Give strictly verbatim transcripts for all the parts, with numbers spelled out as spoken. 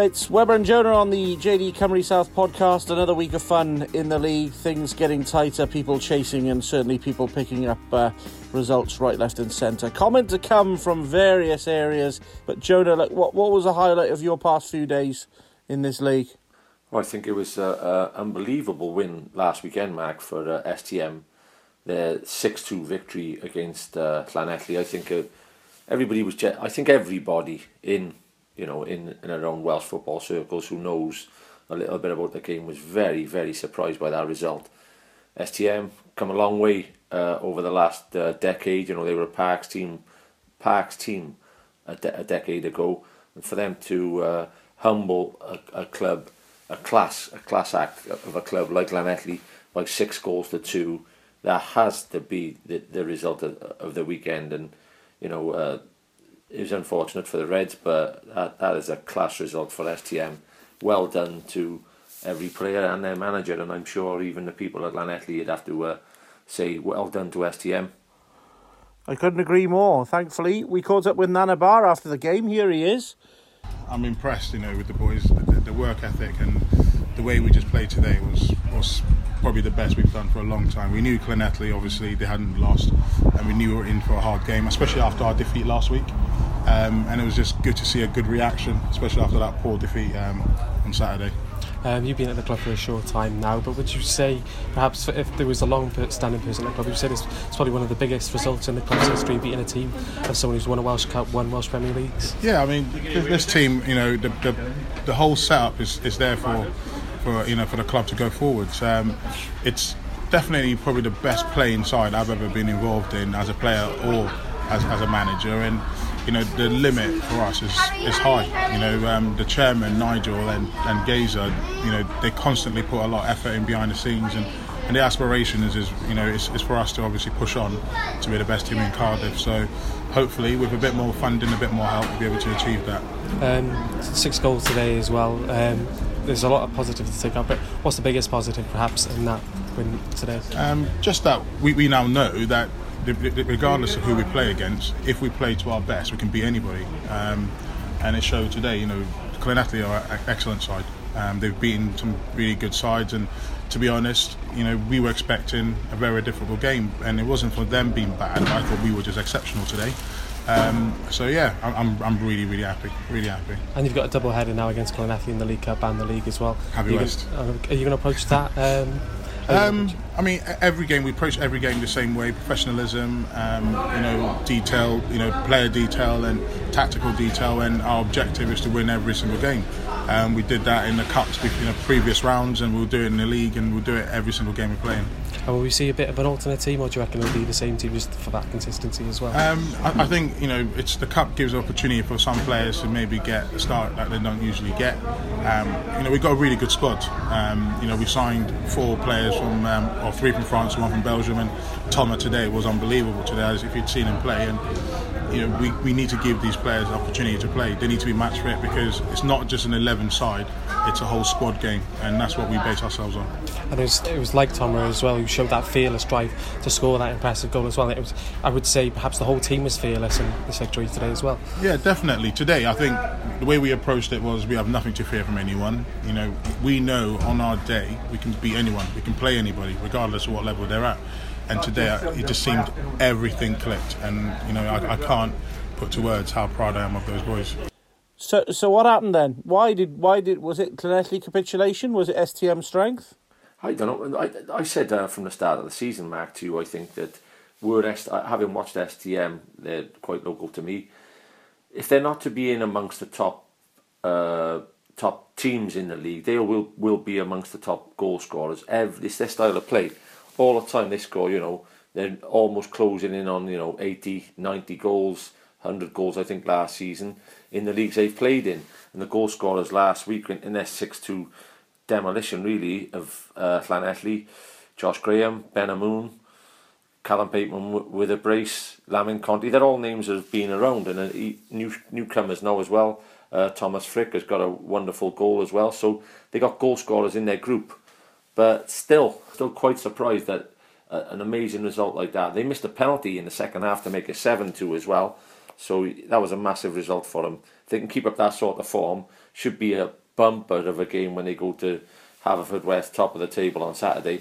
it's Webber and Jonah on the J D Cymru South podcast. Another week of fun in the league. Things getting tighter, people chasing, and certainly people picking up uh, results right, left and centre. Comment to come from various areas. But Jonah, like, what, what was the highlight of your past few days in this league? Well, I think it was an unbelievable win last weekend, Mark, for uh, S T M. Their six two victory against uh, Llanelli. I think uh, everybody was... Je- I think everybody in... you know, in, in around Welsh football circles who knows a little bit about the game was very, very surprised by that result. S T M come a long way uh, over the last uh, decade. You know, they were a Parks team, Parks team a, de- a decade ago, and for them to uh, humble a, a club, a class, a class act of a club like Llanelli by six goals to two, that has to be the, the result of, of the weekend. And you know. Uh, It was unfortunate for the Reds, but that, that is a class result for S T M. Well done to every player and their manager, and I'm sure even the people at Llanelli would have to uh, say well done to S T M. I couldn't agree more. Thankfully, we caught up with Nana Barr after the game. Here he is. I'm impressed, you know, with the boys. The, the work ethic and the way we just played today was was probably the best we've done for a long time. We knew Llanelli, obviously, they hadn't lost, and we knew we were in for a hard game, especially after our defeat last week. Um, and it was just good to see a good reaction, especially after that poor defeat um, on Saturday. Um, you've been at the club for a short time now, but would you say, perhaps if there was a long-standing person at the club, would you say this it's probably one of the biggest results in the club's history, beating a team of someone who's won a Welsh Cup, won Welsh Premier Leagues? Yeah, I mean, this team, you know, the the, the whole setup is, is there for, for you know for the club to go forwards. Um, it's definitely probably the best playing side I've ever been involved in as a player or as as a manager, and you know the limit for us is, is high. You know um, the chairman Nigel and and Gazer, you know they constantly put a lot of effort in behind the scenes, and, and the aspiration is, is you know is, is for us to obviously push on to be the best team in Cardiff. So hopefully with a bit more funding, a bit more help, we'll be able to achieve that. Um, six goals today as well. Um, there's a lot of positive to take up, but what's the biggest positive perhaps in that win today? Um, just that we, we now know that regardless of who we play against, if we play to our best, we can beat anybody. Um, and it showed today, you know, Llanelli are an excellent side. Um, they've beaten some really good sides, and to be honest, you know, we were expecting a very difficult game, and it wasn't for them being bad. I thought we were just exceptional today. Um, so yeah, I'm I'm really really happy, really happy. And you've got a double header now against Llanelli in the League Cup and the league as well. Happy West. Are you going to approach that? Um, Um, I mean, every game we approach every game the same way: professionalism, um, you know, detail, you know, player detail and tactical detail. And our objective is to win every single game. Um, we did that in the cups, you know, previous rounds, and we'll do it in the league, and we'll do it every single game we play in. And will we see a bit of an alternate team, or do you reckon it'll be the same team just for that consistency as well? Um, I, I think you know, it's the cup gives opportunity for some players to maybe get a start that they don't usually get. Um, you know, we've got a really good squad. Um, you know, we signed four players from, um, or three from France, one from Belgium, and Thomas today was unbelievable today, as if you'd seen him play. And you know, we, we need to give these players an opportunity to play. They need to be match fit, because it's not just an eleven side, it's a whole squad game, and that's what we base ourselves on. And it was, it was like Thomas as well, who showed that fearless drive to score that impressive goal as well. It was, I would say perhaps the whole team was fearless in this victory today as well. Yeah, definitely. Today, I think the way we approached it was we have nothing to fear from anyone. You know, we know on our day we can beat anyone, we can play anybody, regardless of what level they're at. And today, it just seemed everything clicked, and you know, I, I can't put to words how proud I am of those boys. So, so what happened then? Why did, why did, was it Llanelli capitulation? Was it S T M strength? I don't know. I, I said uh, from the start of the season, Mark, too, I think that were S- having watched S T M, they're quite local to me. If they're not to be in amongst the top uh, top teams in the league, they will will be amongst the top goal scorers. Every, it's their style of play. All the time they score, you know, they're almost closing in on, you know, eighty, ninety goals, one hundred goals, I think, last season in the leagues they've played in. And the goal scorers last week in their six two demolition, really, of uh, Llanelli, Josh Graham, Ben Amoon, Callum Bateman w- with a brace, Lamin Conti, they're all names that have been around, and uh, he, new newcomers now as well. Uh, Thomas Frick has got a wonderful goal as well, so they got goal scorers in their group. But still, still quite surprised that uh, an amazing result like that. They missed a penalty in the second half to make it seven two as well. So that was a massive result for them. If they can keep up that sort of form, should be a bumper of a game when they go to Haverfordwest, top of the table on Saturday.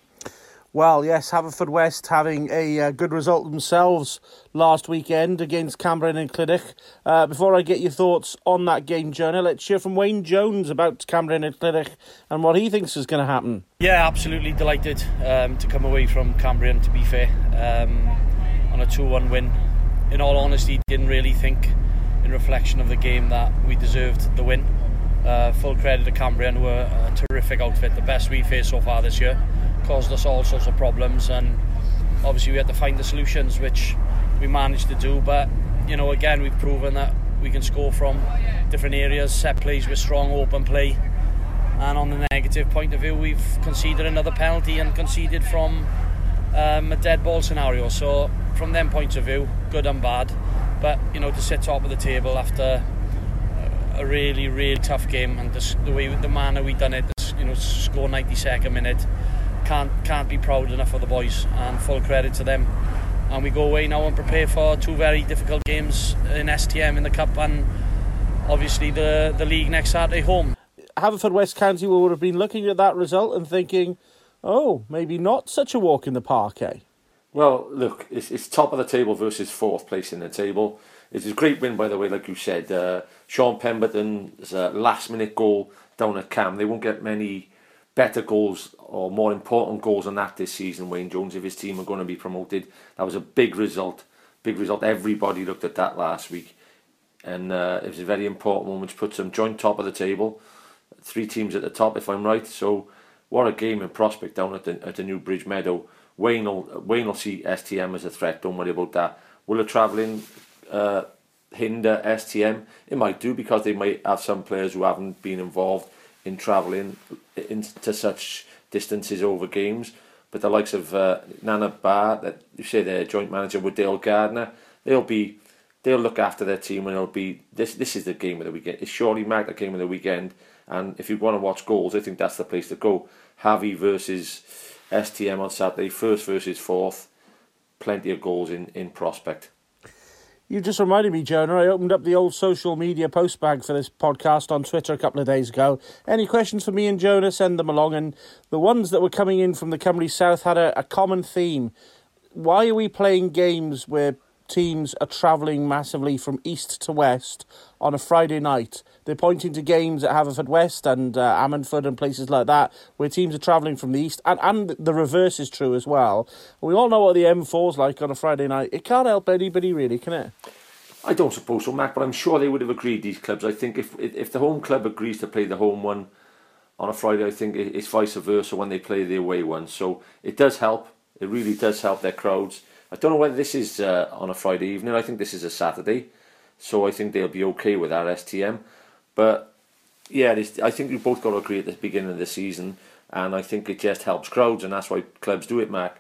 Well, yes, Haverfordwest having a uh, good result themselves last weekend against Cambrian and Clydach. Uh, before I get your thoughts on that game, Jonah, let's hear from Wayne Jones about Cambrian and Clydach and what he thinks is going to happen. Yeah, absolutely delighted um, to come away from Cambrian, to be fair, um, on a two one win. In all honesty, didn't really think, in reflection of the game, that we deserved the win. Uh, full credit to Cambrian, who are a terrific outfit, the best we've faced so far this year. Caused us all sorts of problems, and obviously we had to find the solutions, which we managed to do. But you know, again, we've proven that we can score from different areas, set plays with strong open play. And on the negative point of view, we've conceded another penalty and conceded from um, a dead ball scenario. So from them points of view, good and bad. But you know, to sit top of the table after a really, really tough game, and the, the way, the manner we done it, you know, score ninety-second minute. Can't can't be proud enough of the boys, and full credit to them. And we go away now and prepare for two very difficult games in S T M in the Cup, and obviously the, the league next Saturday home. Haverfordwest County would have been looking at that result and thinking, oh, maybe not such a walk in the park, eh? Well, look, it's, it's top of the table versus fourth place in the table. It's a great win, by the way, like you said. Uh, Sean Pemberton's uh, last minute goal down at Cam. They won't get many better goals or more important goals than that this season, Wayne Jones, if his team are going to be promoted. That was a big result. Big result. Everybody looked at that last week. And uh, it was a very important one, which puts them joint top of the table. Three teams at the top, if I'm right. So what a game in prospect down at the, at the New Bridge Meadow. Wayne will, Wayne will see S T M as a threat. Don't worry about that. Will the travelling uh, hinder S T M? It might do, because they might have some players who haven't been involved in travelling into such distances over games. But the likes of uh, Nana Barr, that you say their joint manager with Dale Gardner, they'll be they'll look after their team, and it'll be this this is the game of the weekend. It's surely marked the game of the weekend, and if you want to watch goals, I think that's the place to go. Harvey versus S T M on Saturday, first versus fourth, plenty of goals in, in prospect. You just reminded me, Jonah, I opened up the old social media post bag for this podcast on Twitter a couple of days ago. Any questions for me and Jonah, send them along. And the ones that were coming in from the Cymru South had a, a common theme. Why are we playing games where teams are travelling massively from east to west on a Friday night? They're pointing to games at Haverfordwest and uh, Ammanford and places like that, where teams are travelling from the east, and, and the reverse is true as well. We all know what the M four's like on a Friday night. It can't help anybody, really, can it? I don't suppose so, Mac, but I'm sure they would have agreed, these clubs. I think if if the home club agrees to play the home one on a Friday, I think it's vice versa when they play the away one. So it does help. It really does help their crowds. I don't know whether this is uh, on a Friday evening. I think this is a Saturday. So I think they'll be okay with that, S T M. But yeah, I think we've both got to agree at the beginning of the season, and I think it just helps crowds, and that's why clubs do it, Mac.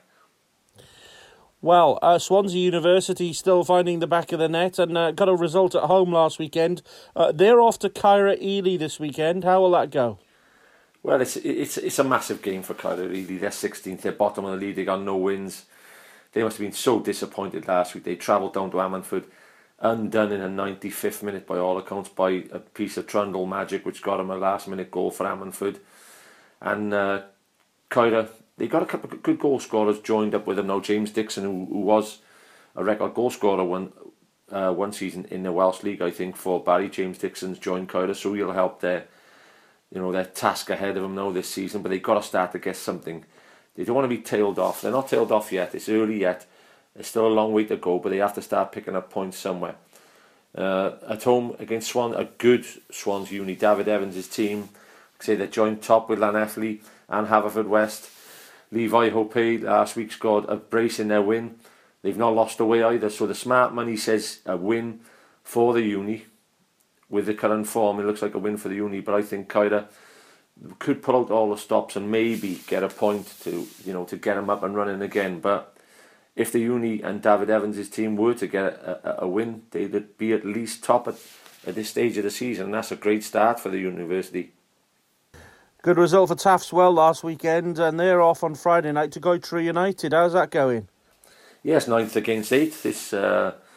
Well, uh, Swansea University still finding the back of the net, and uh, got a result at home last weekend. Uh, they're off to Caira Ely this weekend. How will that go? Well, it's it's it's a massive game for Caira Ely. They're sixteenth, they're bottom of the league, they got no wins. They must have been so disappointed last week. They travelled down to Ammanford, undone in a ninety-fifth minute by all accounts by a piece of Trundle magic, which got them a last minute goal for Ammanford. And uh, Caira, they got a couple of good goal scorers joined up with them now. James Dixon, who, who was a record goal scorer one uh, one season in the Welsh League, I think, for Barry. James Dixon's joined Caira, so he'll help their, you know, their task ahead of them now this season. But they've got to start to get something. They don't want to be tailed off. They're not tailed off yet. It's early yet. There's still a long way to go, but they have to start picking up points somewhere. Uh, at home against Swan, a good Swans uni. David Evans' team, say they're joined top with Llanelli and Haverfordwest. Levi Hope last week scored a brace in their win. They've not lost away either, so the smart money says a win for the uni. With the current form, it looks like a win for the uni, but I think Caira could pull out all the stops and maybe get a point to, you know, to get them up and running again. But if the uni and David Evans' team were to get a, a, a win, they'd be at least top at, at this stage of the season, and that's a great start for the university. Good result for Taftswell last weekend, and they're off on Friday night to Goitre United. How's that going? Yes, ninth against eighth. It's uh,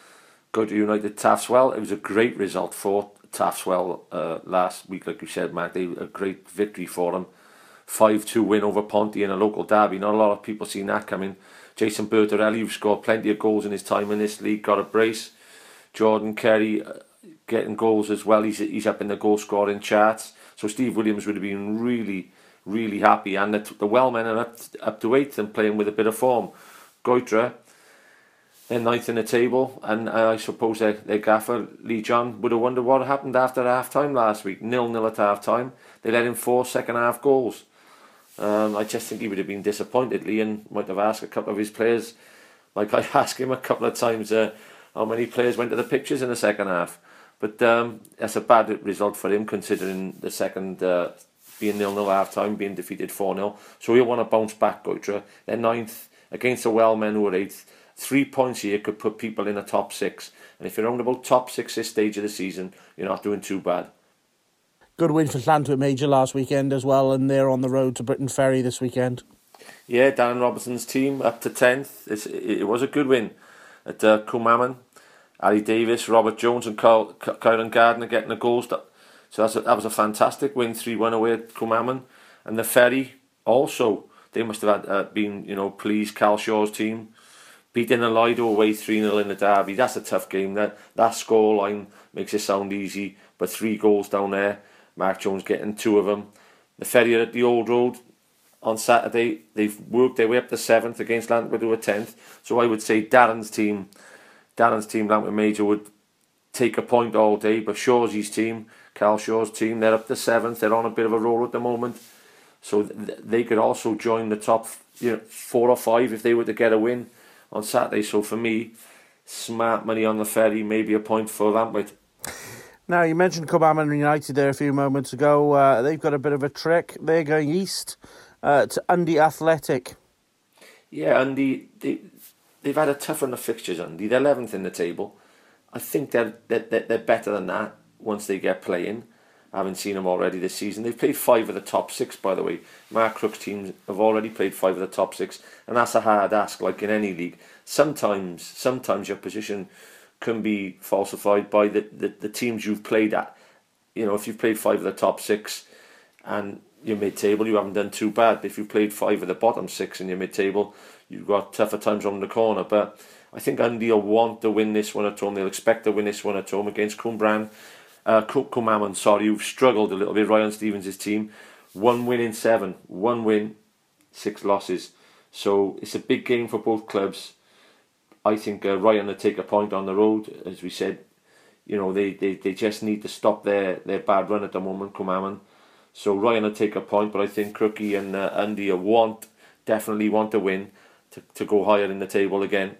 Go to United Taftswell. It was a great result for Taftswell uh, last week, like you said, Matt. They, a great victory for them. five two win over Ponty in a local derby. Not a lot of people seen that coming. Jason Bertorelli, who scored plenty of goals in his time in this league, got a brace. Jordan Kerry uh, getting goals as well. He's he's up in the goal scoring charts. So Steve Williams would have been really, really happy. And the, the Wellmen are up, up to eighth and playing with a bit of form. Goitre, they're ninth in the table. And uh, I suppose their, their gaffer, Lee John, would have wondered what happened after half-time last week. nil-nil at half-time. They let in four second-half goals. Um, I just think he would have been disappointed. Leon might have asked a couple of his players, like I asked him a couple of times, uh, how many players went to the pictures in the second half. But um, that's a bad result for him, considering the second uh, being nil-nil half time, being defeated four-nil. So he'll want to bounce back, Goitre. They're ninth against the Wellmen, who are eighth. Three points here could put people in the top six. And if you're around about top six this stage of the season, you're not doing too bad. Good win for Llantwit Major last weekend as well, and they're on the road to Britain Ferry this weekend. Yeah, Darren Robertson's team up to tenth. It's, it was a good win at uh, Cwmaman. Ali Davis, Robert Jones and Kyle, Kyron Gardner getting the goals. So that's a, that was a fantastic win, three one away at Cwmaman. And the Ferry also, they must have had, uh, been, you know, pleased. Cal Shaw's team beating the Lido away three-nil in the derby. That's a tough game. That, that scoreline makes it sound easy, but three goals down there. Mark Jones getting two of them. The Ferry are at the Old Road on Saturday. They've worked their way up to seventh against Llantwit, who are tenth. So I would say Darren's team, Darren's team, Llantwit Major, would take a point all day. But Shaw's team, Cal Shaw's team, they're up to seventh. They're on a bit of a roll at the moment. So th- they could also join the top, you know, four or five if they were to get a win on Saturday. So for me, smart money on the Ferry, maybe a point for Llantwit. Now, you mentioned Cwmaman United there a few moments ago. Uh, they've got a bit of a trick. They're going east uh, to Undy Athletic. Yeah, Undy, they, they've had a tough run of fixtures, Undy. They're eleventh in the table. I think they're, they're, they're better than that once they get playing. I haven't seen them already this season. They've played five of the top six, by the way. Mark Crook's teams have already played five of the top six, and that's a hard ask, like in any league. Sometimes, sometimes your position can be falsified by the, the, the teams you've played at. You know, if you've played five of the top six and you're mid-table, you haven't done too bad. But if you've played five of the bottom six and you're mid-table, you've got tougher times around the corner. But I think Undy will want to win this one at home. They'll expect to win this one at home against Cwmbran. Uh, Cwmaman, sorry, who've struggled a little bit. Ryan Stevens' team. One win in seven. One win, six losses. So it's a big game for both clubs. I think uh, Ryan will take a point on the road. As we said, you know, they, they, they just need to stop their, their bad run at the moment, Cwmaman. So Ryan will take a point, but I think Crookie and uh, Undy want, definitely want to win to, to go higher in the table again.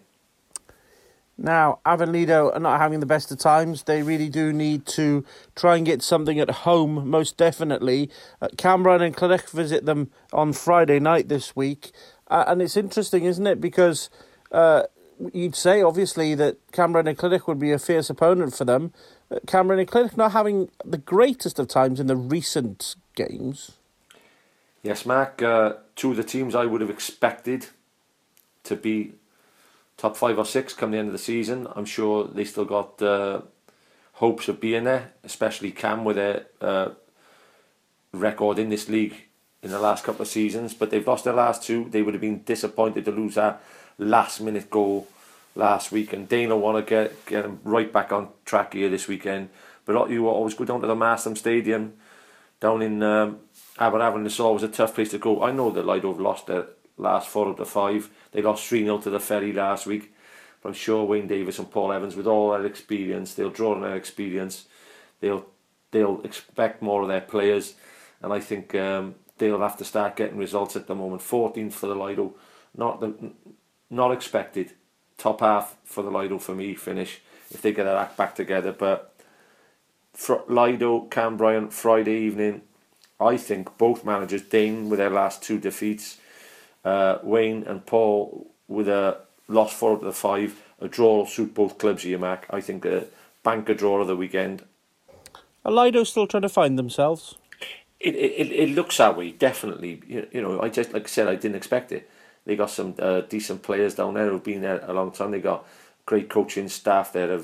Now, Avonlido are not having the best of times. They really do need to try and get something at home, most definitely. Uh, Cameron and Clydach visit them on Friday night this week. Uh, and it's interesting, isn't it? Because uh, you'd say, obviously, that Cameron and Clydach would be a fierce opponent for them. Uh, Cameron and Clydach not having the greatest of times in the recent games. Yes, Mark. Uh, two of the teams I would have expected to be top five or six come the end of the season. I'm sure they still got uh, hopes of being there, especially Cam with their uh, record in this league in the last couple of seasons. But they've lost their last two. They would have been disappointed to lose that last minute goal last week. And Dana want to get, get them right back on track here this weekend. But you always go down to the Marston Stadium down in um, Aberavon. It's always a tough place to go. I know that Lido have lost their last four out of five. They lost three-nil to the Ferry last week. But I'm sure Wayne Davis and Paul Evans, with all their experience, they'll draw on their experience. They'll they'll expect more of their players. And I think um, they'll have to start getting results at the moment. fourteenth for the Lido. Not the, not expected. Top half for the Lido for me, finish, if they get their act back together. But for Lido, Cam Bryant, Friday evening, I think both managers, Dane with their last two defeats, Uh, Wayne and Paul with a loss four out of the five. A draw will suit both clubs here, Mac. I think a banker draw of the weekend. Are Lido still trying to find themselves? It it it looks that way, definitely. You, you know, I just like I said, I didn't expect it. They got some uh, decent players down there who've been there a long time. They got great coaching staff there. Have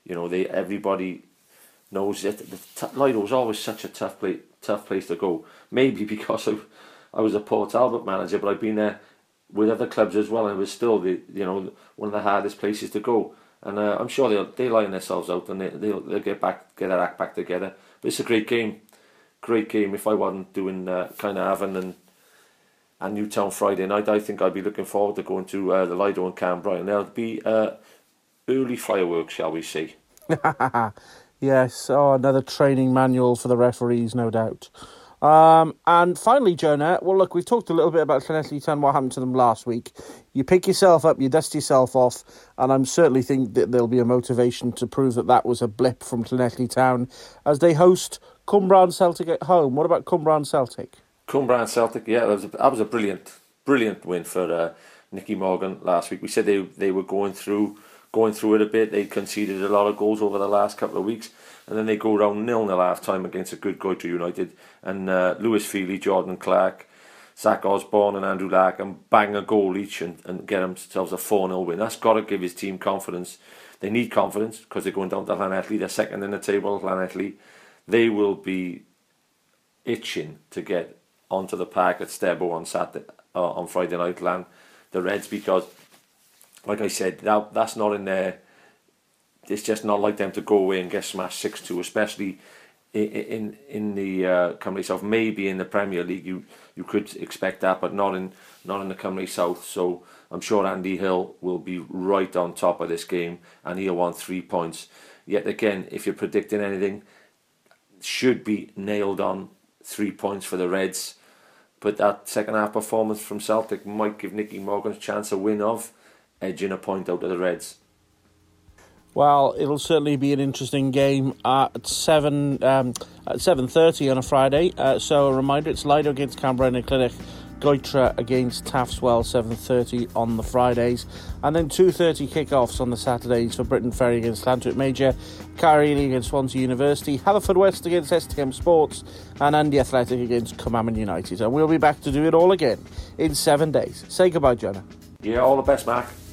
You know, they everybody knows that the t- Lido's always such a tough place, tough place to go. Maybe because I, I was a Port Talbot manager, but I've been there with other clubs as well, and it was still the you know one of the hardest places to go. And uh, I'm sure they'll they line themselves out and they they'll, they'll get back get their act back together. But it's a great game, great game. If I wasn't doing uh, kind of Avon and and Newtown Friday night, I think I'd be looking forward to going to uh, the Lido and Cambrai, and there'll be uh, early fireworks, shall we say? Yes, oh, another training manual for the referees, no doubt. Um, and finally, Jonah, well, look, we've talked a little bit about Llanelli Town, what happened to them last week. You pick yourself up, you dust yourself off, and I'm certainly think that there'll be a motivation to prove that that was a blip from Llanelli Town as they host Cwmbran Celtic at home. What about Cwmbran Celtic? Cwmbran Celtic, yeah, that was a, that was a brilliant, brilliant win for uh, Nicky Morgan last week. We said they they were going through going through it a bit. They conceded a lot of goals over the last couple of weeks, and then they go around nil nil half time against a good Goitre United. And uh, Lewis Feely, Jordan Clark, Zach Osborne, and Andrew Larkham bang a goal each and, and get themselves a four nil win. That's got to give his team confidence. They need confidence because they're going down to Llanelli. They're second in the table, Llanelli. They will be itching to get onto the park at Stebo on Saturday, uh, on Friday night, Lan, the Reds, because, like I said, that that's not in there. It's just not like them to go away and get smashed six two, especially in in, in the uh, Cymru South. Maybe in the Premier League you, you could expect that, but not in not in the Cymru South. So I'm sure Andy Hill will be right on top of this game, and he'll want three points. Yet again, if you're predicting anything, should be nailed on three points for the Reds. But that second half performance from Celtic might give Nicky Morgan a chance of win of edging a point out of the Reds. Well, it'll certainly be an interesting game at seven um, at seven thirty on a Friday. Uh, so a reminder, it's Lido against Cambrai and Clinic, Goitre against Taftswell, seven thirty on the Fridays, and then two thirty kick-offs on the Saturdays for Britain Ferry against Llantwit Major, Caerhili against Swansea University, Haverfordwest against S T M Sports, and Andy Athletic against Cwmaman United. And we'll be back to do it all again in seven days. Say goodbye, Jonah. Yeah, all the best, Mark.